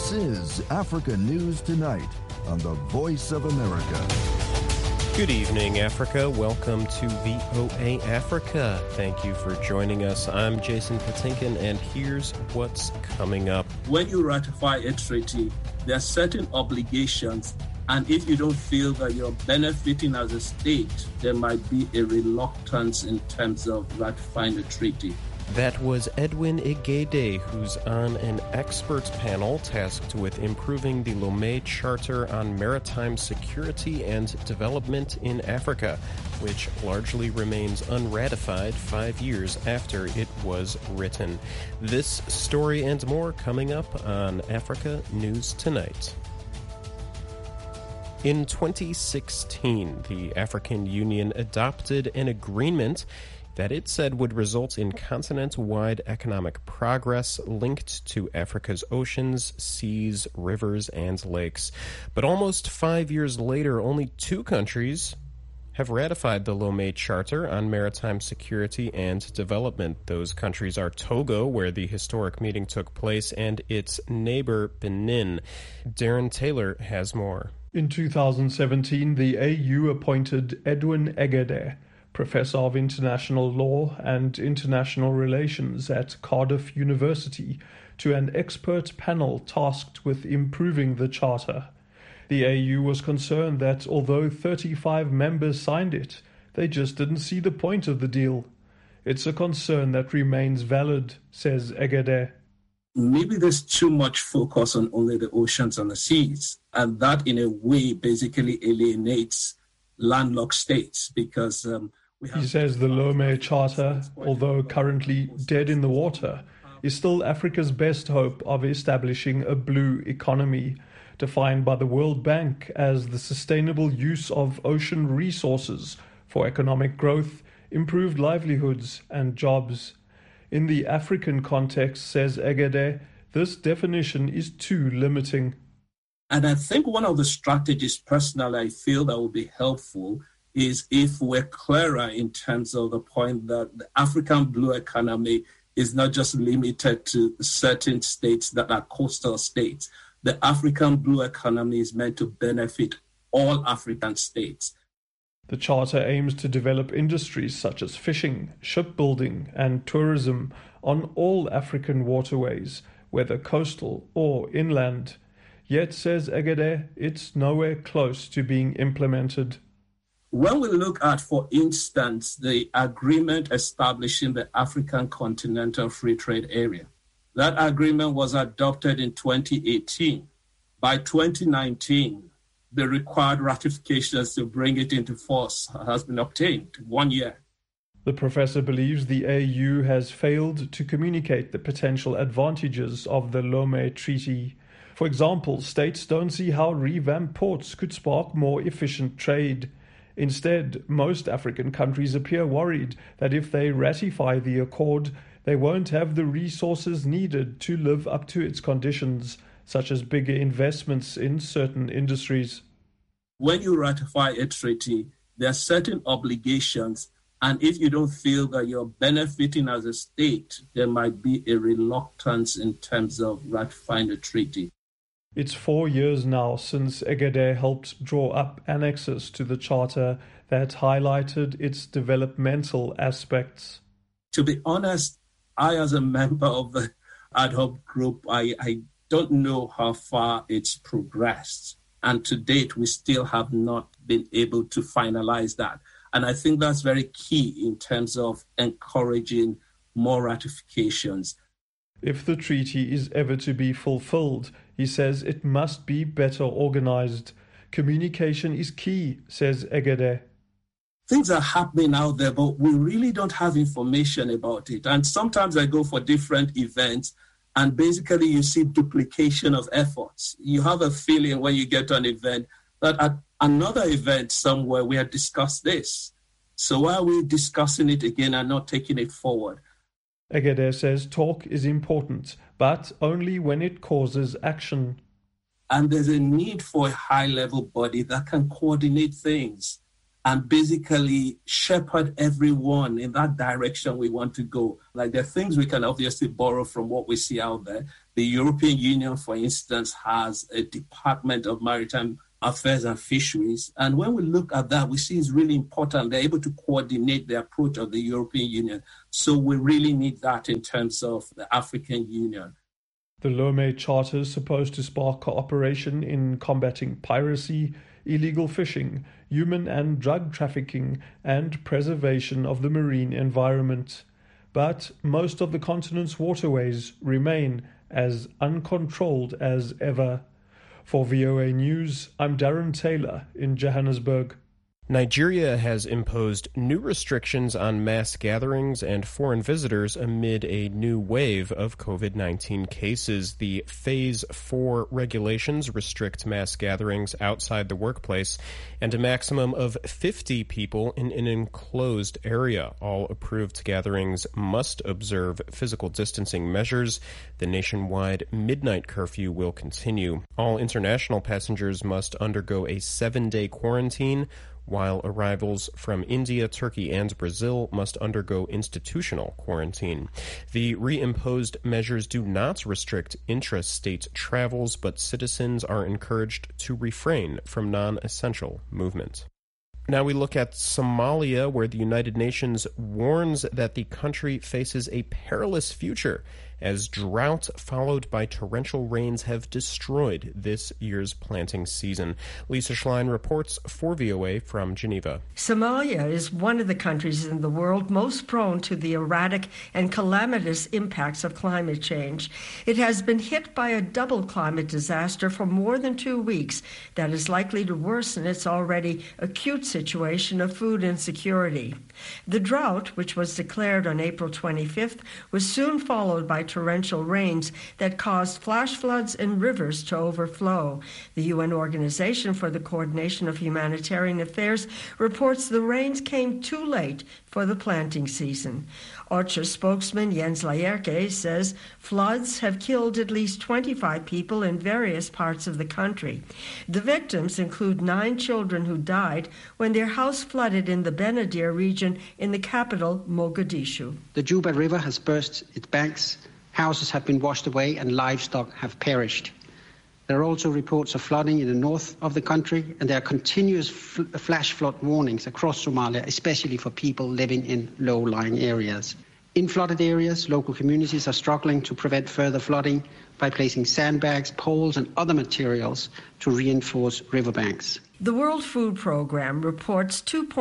This is Africa News Tonight on the Voice of America. Good evening, Africa. Welcome to VOA Africa. Thank you for joining us. I'm Jason Patinkin, and here's what's coming up. When you ratify a treaty, there are certain obligations, and if you don't feel that you're benefiting as a state, there might be a reluctance in terms of ratifying the treaty. That was Edwin Egede, who's on an experts panel tasked with improving the Lomé Charter on Maritime Security and Development in Africa, which largely remains unratified 5 years after it was written. This story and more coming up on Africa News Tonight. In 2016, the African Union adopted an agreement that it said would result in continent-wide economic progress linked to Africa's oceans, seas, rivers, and lakes. But almost 5 years later, only 2 countries have ratified the Lomé Charter on Maritime Security and Development. Those countries are Togo, where the historic meeting took place, and its neighbor, Benin. Darren Taylor has more. In 2017, the AU appointed Edwin Egede, Professor of International Law and International Relations at Cardiff University, to an expert panel tasked with improving the Charter. The AU was concerned that although 35 members signed it, they just didn't see the point of the deal. It's a concern that remains valid, says Egede. Maybe there's too much focus on only the oceans and the seas, and that in a way basically alienates landlocked states because he says the Lomé Charter, although currently dead in the water, is still Africa's best hope of establishing a blue economy, defined by the World Bank as the sustainable use of ocean resources for economic growth, improved livelihoods, and jobs. In the African context, says Egede, this definition is too limiting. And I think one of the strategies, personally, I feel that would be helpful is if we're clearer in terms of the point that the African blue economy is not just limited to certain states that are coastal states. The African blue economy is meant to benefit all African states. The Charter aims to develop industries such as fishing, shipbuilding, and tourism on all African waterways, whether coastal or inland. Yet, says Egede, it's nowhere close to being implemented. When we look at, for instance, the agreement establishing the African Continental Free Trade Area, that agreement was adopted in 2018. By 2019, the required ratifications to bring it into force has been obtained, 1 year. The professor believes the AU has failed to communicate the potential advantages of the Lomé Treaty. For example, states don't see how revamped ports could spark more efficient trade. Instead, most African countries appear worried that if they ratify the accord, they won't have the resources needed to live up to its conditions, such as bigger investments in certain industries. When you ratify a treaty, there are certain obligations, and if you don't feel that you're benefiting as a state, there might be a reluctance in terms of ratifying the treaty. It's 4 years now since Egede helped draw up annexes to the Charter that highlighted its developmental aspects. To be honest, I, as a member of the ad hoc group, I don't know how far it's progressed. And to date, we still have not been able to finalize that. And I think that's very key in terms of encouraging more ratifications. If the treaty is ever to be fulfilled, he says it must be better organized. Communication is key, says Egede. Things are happening out there, but we really don't have information about it. And sometimes I go for different events, and basically you see duplication of efforts. You have a feeling when you get to an event that at another event somewhere we had discussed this. So why are we discussing it again and not taking it forward? Egede says talk is important, but only when it causes action. And there's a need for a high-level body that can coordinate things. and basically shepherd everyone in that direction we want to go. Like, there are things we can obviously borrow from what we see out there. The European Union, for instance, has a Department of Maritime Affairs and Fisheries. And when we look at that, we see it's really important. They're able to coordinate the approach of the European Union. So we really need that in terms of the African Union. The Lomé Charter is supposed to spark cooperation in combating piracy, illegal fishing, human and drug trafficking, and preservation of the marine environment. But most of the continent's waterways remain as uncontrolled as ever. For VOA News, I'm Darren Taylor in Johannesburg. Nigeria has imposed new restrictions on mass gatherings and foreign visitors amid a new wave of COVID-19 cases. The Phase 4 regulations restrict mass gatherings outside the workplace and a maximum of 50 people in an enclosed area. All approved gatherings must observe physical distancing measures. The nationwide midnight curfew will continue. All international passengers must undergo a 7-day quarantine, while arrivals from India, Turkey, and Brazil must undergo institutional quarantine. The reimposed measures do not restrict intra-state travels, but citizens are encouraged to refrain from non-essential movement. Now we look at Somalia, where the United Nations warns that the country faces a perilous future as drought followed by torrential rains have destroyed this year's planting season. Lisa Schlein reports for VOA from Geneva. Somalia is one of the countries in the world most prone to the erratic and calamitous impacts of climate change. It has been hit by a double climate disaster for more than 2 weeks that is likely to worsen its already acute situation of food insecurity. The drought, which was declared on April 25th, was soon followed by torrential rains that caused flash floods and rivers to overflow. The UN Organization for the Coordination of Humanitarian Affairs reports the rains came too late for the planting season. OCHA spokesman Jens Laerke says floods have killed at least 25 people in various parts of the country. The victims include 9 children who died when their house flooded in the Benadir region in the capital, Mogadishu. The Juba River has burst its banks, houses have been washed away, and livestock have perished. There are also reports of flooding in the north of the country, and there are continuous flash flood warnings across Somalia, especially for people living in low-lying areas. In flooded areas, local communities are struggling to prevent further flooding by placing sandbags, poles, and other materials to reinforce riverbanks. The World Food Programme reports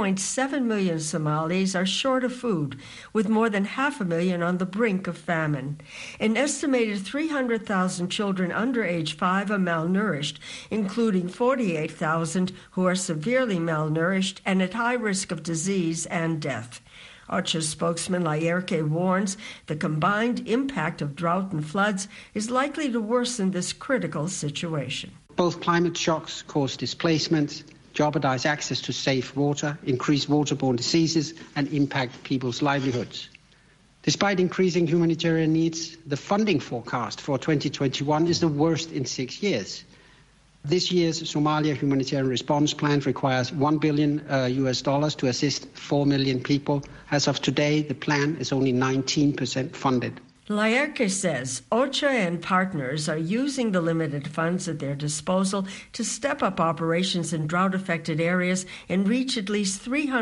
2.7 million Somalis are short of food, with more than 500,000 on the brink of famine. An estimated 300,000 children under age 5 are malnourished, including 48,000 who are severely malnourished and at high risk of disease and death. OCHA spokesman Laerke warns the combined impact of drought and floods is likely to worsen this critical situation. Both climate shocks cause displacement, jeopardize access to safe water, increase waterborne diseases, and impact people's livelihoods. Despite increasing humanitarian needs, the funding forecast for 2021 is the worst in 6 years. This year's Somalia Humanitarian Response Plan requires $1 billion to assist 4 million people. As of today, the plan is only 19% funded. Laerke says OCHA and partners are using the limited funds at their disposal to step up operations in drought-affected areas and reach at least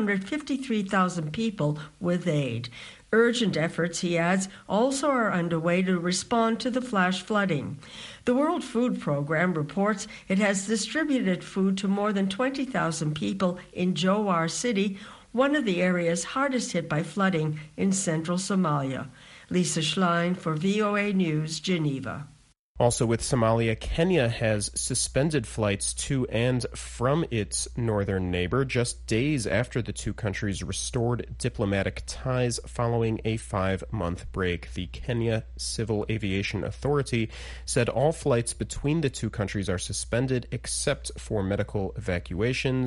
353,000 people with aid. Urgent efforts, he adds, also are underway to respond to the flash flooding. The World Food Programme reports it has distributed food to more than 20,000 people in Jowhar City, one of the areas hardest hit by flooding in central Somalia. Lisa Schlein for VOA News, Geneva. Also with Somalia, Kenya has suspended flights to and from its northern neighbor just days after the two countries restored diplomatic ties following a 5-month break. The Kenya Civil Aviation Authority said all flights between the two countries are suspended except for medical evacuations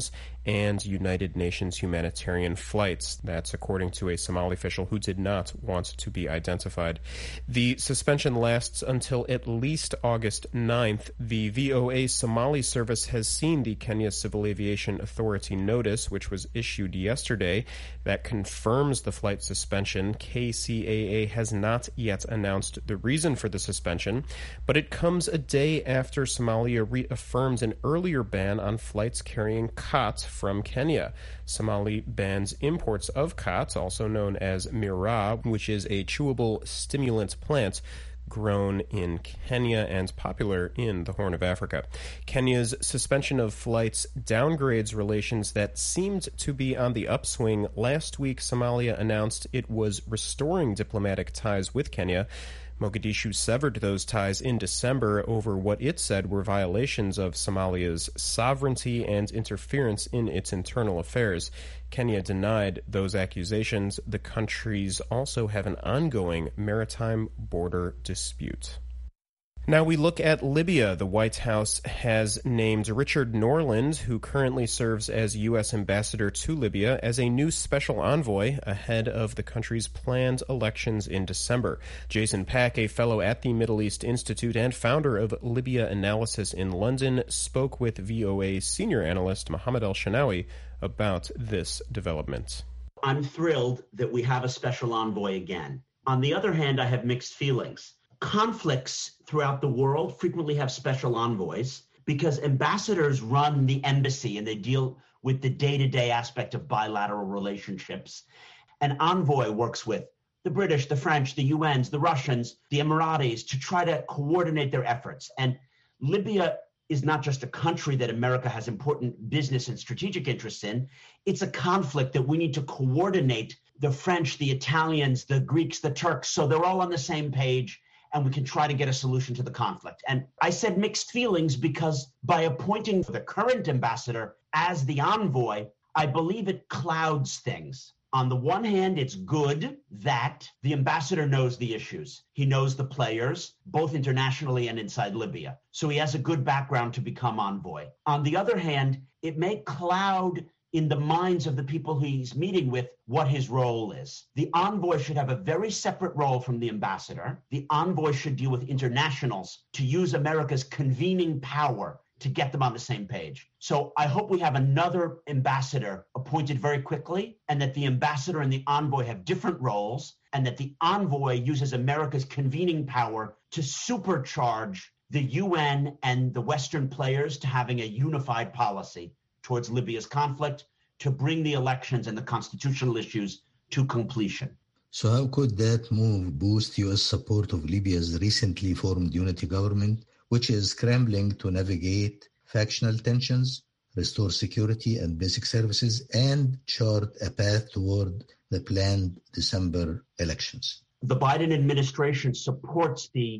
and United Nations humanitarian flights. That's according to a Somali official who did not want to be identified. The suspension lasts until at least August 9th. The VOA Somali service has seen the Kenya Civil Aviation Authority notice, which was issued yesterday, that confirms the flight suspension. KCAA has not yet announced the reason for the suspension, but it comes a day after Somalia reaffirmed an earlier ban on flights carrying khat from Kenya. Somali bans imports of khat, also known as miraa, which is a chewable stimulant plant grown in Kenya and popular in the Horn of Africa. Kenya's suspension of flights downgrades relations that seemed to be on the upswing. Last week, Somalia announced it was restoring diplomatic ties with Kenya. Mogadishu severed those ties in December over what it said were violations of Somalia's sovereignty and interference in its internal affairs. Kenya denied those accusations. The countries also have an ongoing maritime border dispute. Now we look at Libya. The White House has named Richard Norland, who currently serves as U.S. ambassador to Libya, as a new special envoy ahead of the country's planned elections in December. Jason Pack, a fellow at the Middle East Institute and founder of Libya Analysis in London, spoke with VOA senior analyst Mohammed El-Shanawi about this development. I'm thrilled that we have a special envoy again. On the other hand, I have mixed feelings. Conflicts throughout the world frequently have special envoys because ambassadors run the embassy and they deal with the day-to-day aspect of bilateral relationships. An envoy works with the British, the French, the UNs, the Russians, the Emiratis to try to coordinate their efforts. And Libya is not just a country that America has important business and strategic interests in. It's a conflict that we need to coordinate the French, the Italians, the Greeks, the Turks, so they're all on the same page and we can try to get a solution to the conflict. And I said mixed feelings because by appointing the current ambassador as the envoy, I believe it clouds things. On the one hand, it's good that the ambassador knows the issues. He knows the players, both internationally and inside Libya. So he has a good background to become envoy. On the other hand, it may cloud in the minds of the people he's meeting with what his role is. The envoy should have a very separate role from the ambassador. The envoy should deal with internationals to use America's convening power to get them on the same page. So I hope we have another ambassador appointed very quickly, and that the ambassador and the envoy have different roles, and that the envoy uses America's convening power to supercharge the UN and the Western players to having a unified policy towards Libya's conflict, to bring the elections and the constitutional issues to completion. So how could that move boost U.S. support of Libya's recently formed unity government, which is scrambling to navigate factional tensions, restore security and basic services, and chart a path toward the planned December elections? The Biden administration supports the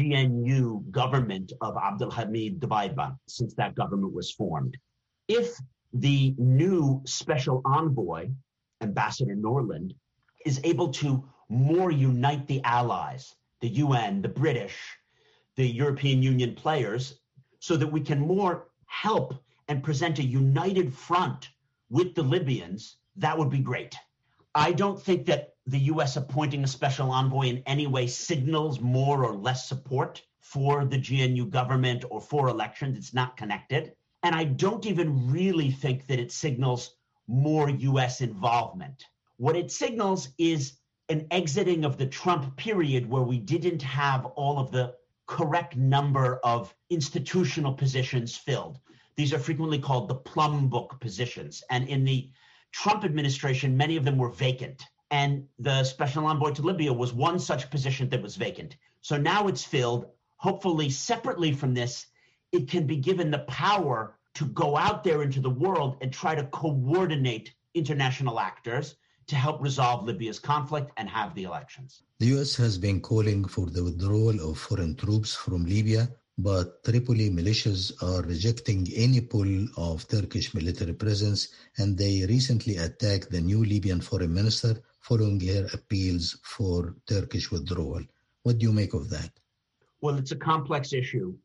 GNU government of Abdulhamid Dbeibeh since that government was formed. If the new special envoy, Ambassador Norland, is able to more unite the allies, the UN, the British, the European Union players, so that we can more help and present a united front with the Libyans, that would be great. I don't think that the U.S. appointing a special envoy in any way signals more or less support for the GNU government or for elections. It's not connected. And I don't even really think that it signals more U.S. involvement. What it signals is an exiting of the Trump period where we didn't have all of the correct number of institutional positions filled. These are frequently called the plum book positions. And in the Trump administration, many of them were vacant. And the special envoy to Libya was one such position that was vacant. So now it's filled. Hopefully, separately from this, it can be given the power to go out there into the world and try to coordinate international actors to help resolve Libya's conflict and have the elections. The U.S. has been calling for the withdrawal of foreign troops from Libya, but Tripoli militias are rejecting any pull of Turkish military presence, and they recently attacked the new Libyan foreign minister following her appeals for Turkish withdrawal. What do you make of that? Well, it's a complex issue.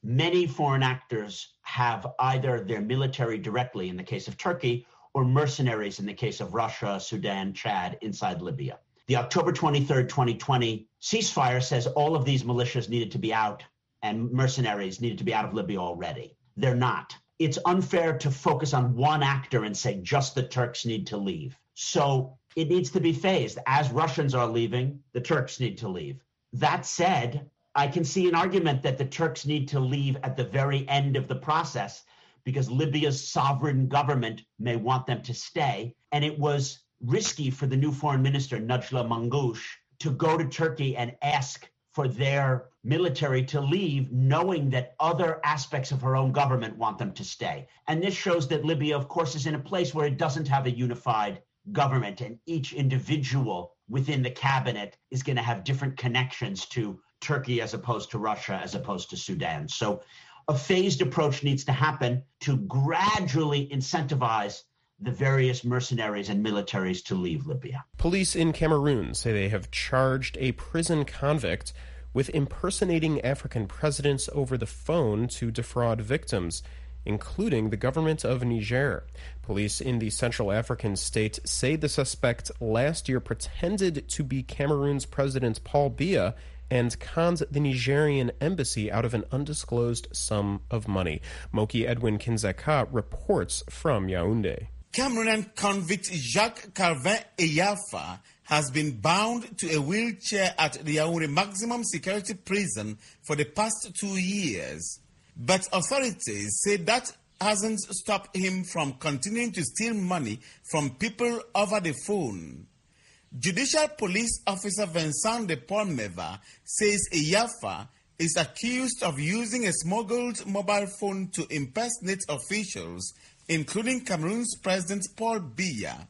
many foreign actors have either their military directly in the case of Turkey or mercenaries in the case of Russia, Sudan, Chad, inside Libya. The October 23rd, 2020 ceasefire says all of these militias needed to be out and mercenaries needed to be out of Libya already. They're not. It's unfair to focus on one actor and say just the Turks need to leave. So it needs to be phased. As Russians are leaving, the Turks need to leave. That said, I can see an argument that the Turks need to leave at the very end of the process because Libya's sovereign government may want them to stay. And it was risky for the new foreign minister, Najla Mangoush, to go to Turkey and ask for their military to leave, knowing that other aspects of her own government want them to stay. And this shows that Libya, of course, is in a place where it doesn't have a unified government, and each individual within the cabinet is going to have different connections to Turkey as opposed to Russia, as opposed to Sudan. So a phased approach needs to happen to gradually incentivize the various mercenaries and militaries to leave Libya. Police in Cameroon say they have charged a prison convict with impersonating African presidents over the phone to defraud victims, including the government of Niger. Police in the Central African state say the suspect last year pretended to be Cameroon's President Paul Biya and conned the Nigerian embassy out of an undisclosed sum of money. Moki Edwin Kinzeka reports from Yaoundé. Cameroonian convict Jacques Calvin Eyafa has been bound to a wheelchair at the Yaoundé maximum security prison for the past 2 years. But authorities say that hasn't stopped him from continuing to steal money from people over the phone. Judicial Police Officer Vincent de Paul-Meva says Eyafa is accused of using a smuggled mobile phone to impersonate officials, including Cameroon's President Paul Biya.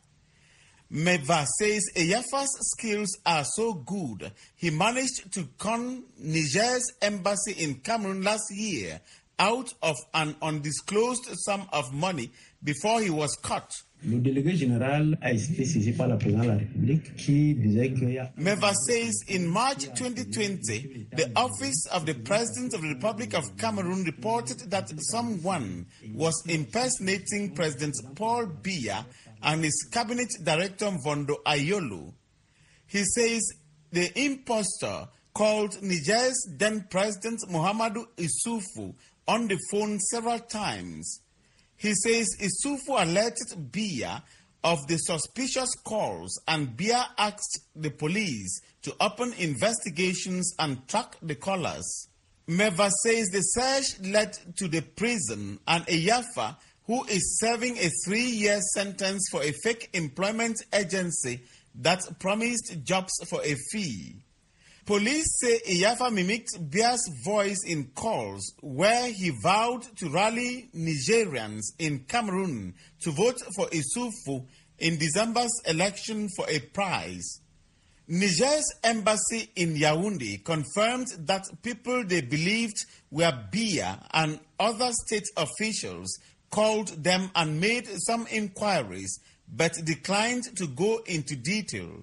Meva says Eyafa's skills are so good, he managed to con Niger's embassy in Cameroon last year out of an undisclosed sum of money before he was caught. Meva says in March 2020, the Office of the President of the Republic of Cameroon reported that someone was impersonating President Paul Biya and his cabinet director Vondo Ayolo. He says the impostor called Niger's then President Muhammadu Issoufou on the phone several times. He says Issoufou alerted Biya of the suspicious calls, and Biya asked the police to open investigations and track the callers. Meva says the search led to the prison, and Eyafa, who is serving a 3-year sentence for a fake employment agency that promised jobs for a fee. Police say Eyafa mimicked Biya's voice in calls where he vowed to rally Nigerians in Cameroon to vote for Issoufou in December's election for a prize. Niger's embassy in Yaoundé confirmed that people they believed were Biya and other state officials called them and made some inquiries, but declined to go into detail.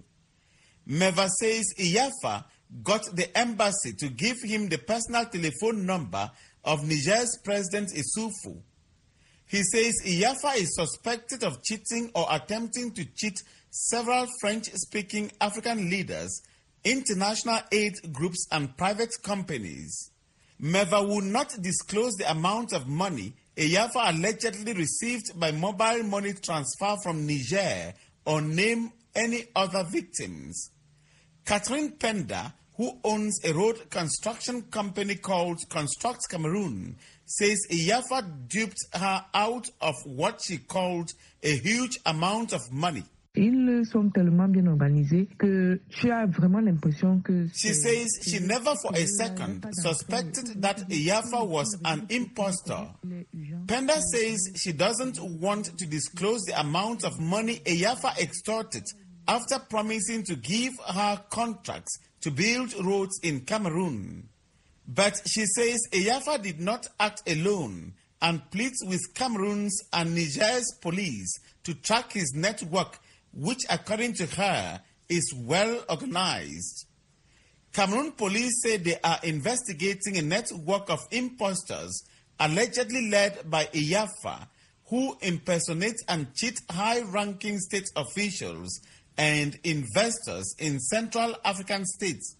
Meva says Eyafa got the embassy to give him the personal telephone number of Niger's President Issoufou. He says Eyafa is suspected of cheating or attempting to cheat several French-speaking African leaders, international aid groups, and private companies. Meva would not disclose the amount of money Eyafa allegedly received by mobile money transfer from Niger or name any other victims. Catherine Penda, who owns a road construction company called Construct Cameroon, says Eyafa duped her out of what she called a huge amount of money. Ils sont tellement bien organisés que tu as vraiment l'impression que... She says she never for a second suspected that Eyafa was an impostor. Penda says she doesn't want to disclose the amount of money Eyafa extorted after promising to give her contracts to build roads in Cameroon. But she says Eyafa did not act alone and pleads with Cameroon's and Niger's police to track his network, which according to her is well organized. Cameroon police say they are investigating a network of imposters allegedly led by Iyafa, who impersonate and cheat high-ranking state officials and investors in Central African states.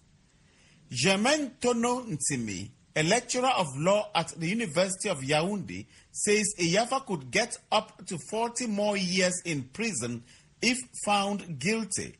Germain Tono Ntimi, a lecturer of law at the University of Yaoundé, says Iyafa could get up to 40 more years in prison if found guilty.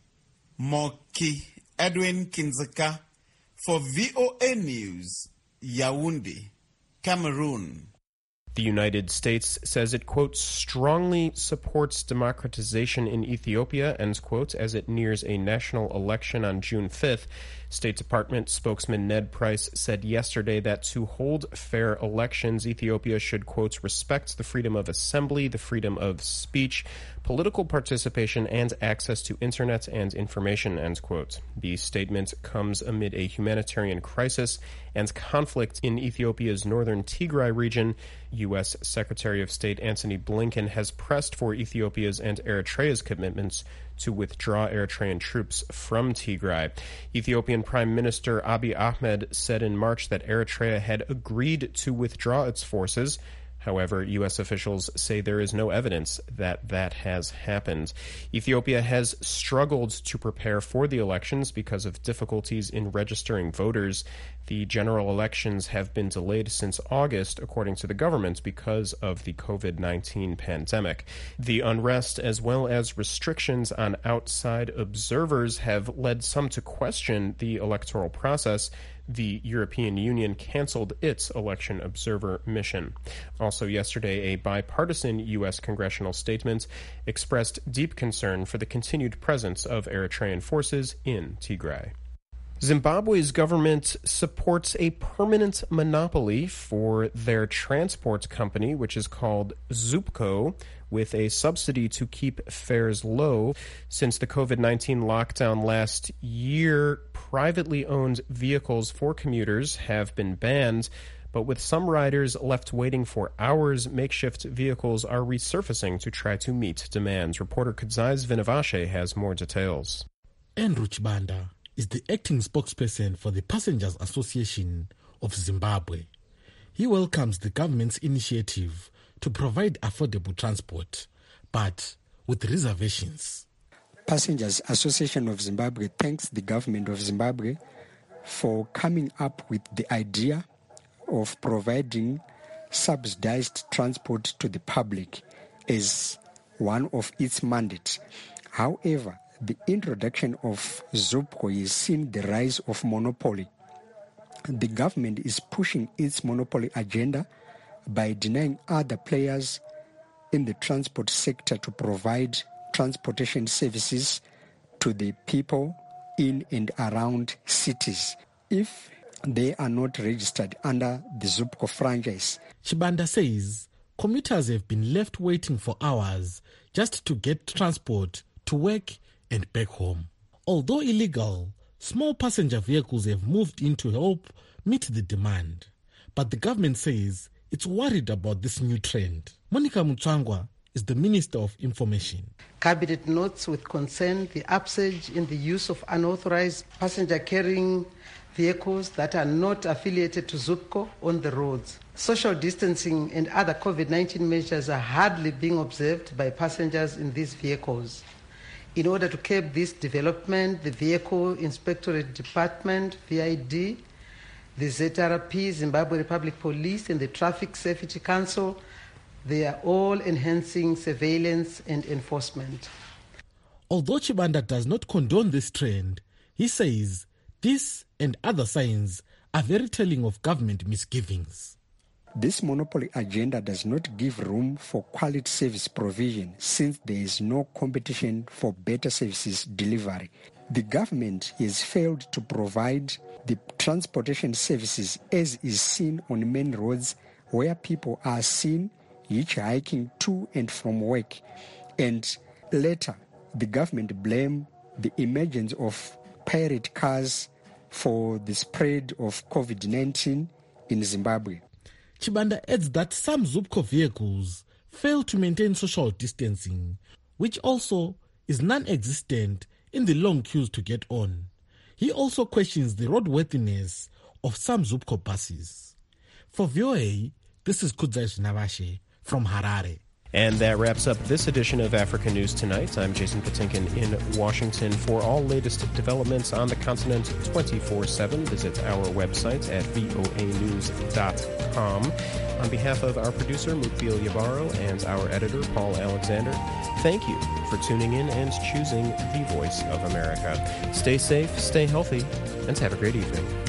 Moki Edwin Kinzeka for VOA News, Yaoundé, Cameroon. The United States says it, quote, strongly supports democratization in Ethiopia, ends quote, as it nears a national election on June 5th. State Department spokesman Ned Price said yesterday that to hold fair elections, Ethiopia should, quote, respect the freedom of assembly, the freedom of speech, political participation, and access to internet and information, end quote. The statement comes amid a humanitarian crisis and conflict in Ethiopia's northern Tigray region. U.S. Secretary of State Antony Blinken has pressed for Ethiopia's and Eritrea's commitments to withdraw Eritrean troops from Tigray. Ethiopian Prime Minister Abiy Ahmed said in March that Eritrea had agreed to withdraw its forces. However, U.S. officials say there is no evidence that that has happened. Ethiopia has struggled to prepare for the elections because of difficulties in registering voters. The general elections have been delayed since August, according to the government, because of the COVID-19 pandemic. The unrest, as well as restrictions on outside observers, have led some to question the electoral process. The European Union canceled its election observer mission. Also yesterday, a bipartisan U.S. congressional statement expressed deep concern for the continued presence of Eritrean forces in Tigray. Zimbabwe's government supports a permanent monopoly for their transport company, which is called Zupco, with a subsidy to keep fares low. Since the COVID-19 lockdown last year, privately owned vehicles for commuters have been banned, but with some riders left waiting for hours, makeshift vehicles are resurfacing to try to meet demands. Reporter Kudzais Vinavashe has more details. Andrew Chibanda is the acting spokesperson for the Passengers Association of Zimbabwe. He welcomes the government's initiative to provide affordable transport, but with reservations. Passengers Association of Zimbabwe thanks the government of Zimbabwe for coming up with the idea of providing subsidized transport to the public as one of its mandates. However, the introduction of Zupco has seen the rise of monopoly. The government is pushing its monopoly agenda by denying other players in the transport sector to provide transportation services to the people in and around cities if they are not registered under the Zupco franchise. Chibanda says commuters have been left waiting for hours just to get transport to work and back home. Although illegal, small passenger vehicles have moved in to help meet the demand. But the government says it's worried about this new trend. Monica Mutsvangwa is the Minister of Information. Cabinet notes with concern the upsurge in the use of unauthorized passenger-carrying vehicles that are not affiliated to Zupco on the roads. Social distancing and other COVID-19 measures are hardly being observed by passengers in these vehicles. In order to curb this development, the Vehicle Inspectorate Department, VID, the ZRP, Zimbabwe Republic Police, and the Traffic Safety Council, they are all enhancing surveillance and enforcement. Although Chibanda does not condone this trend, he says this and other signs are very telling of government misgivings. This monopoly agenda does not give room for quality service provision since there is no competition for better services delivery. The government has failed to provide the transportation services as is seen on main roads where people are seen hitchhiking to and from work. And later, the government blamed the emergence of pirate cars for the spread of COVID-19 in Zimbabwe. Chibanda adds that some Zupco vehicles fail to maintain social distancing, which also is non-existent in the long queues to get on. He also questions the roadworthiness of some Zupco buses. For VOA, this is Kudzai Navashe from Harare. And that wraps up this edition of Africa News Tonight. I'm Jason Patinkin in Washington. For all latest developments on the continent 24/7, visit our website at voanews.com. On behalf of our producer, Mukbil Yabaro, and our editor, Paul Alexander, thank you for tuning in and choosing the Voice of America. Stay safe, stay healthy, and have a great evening.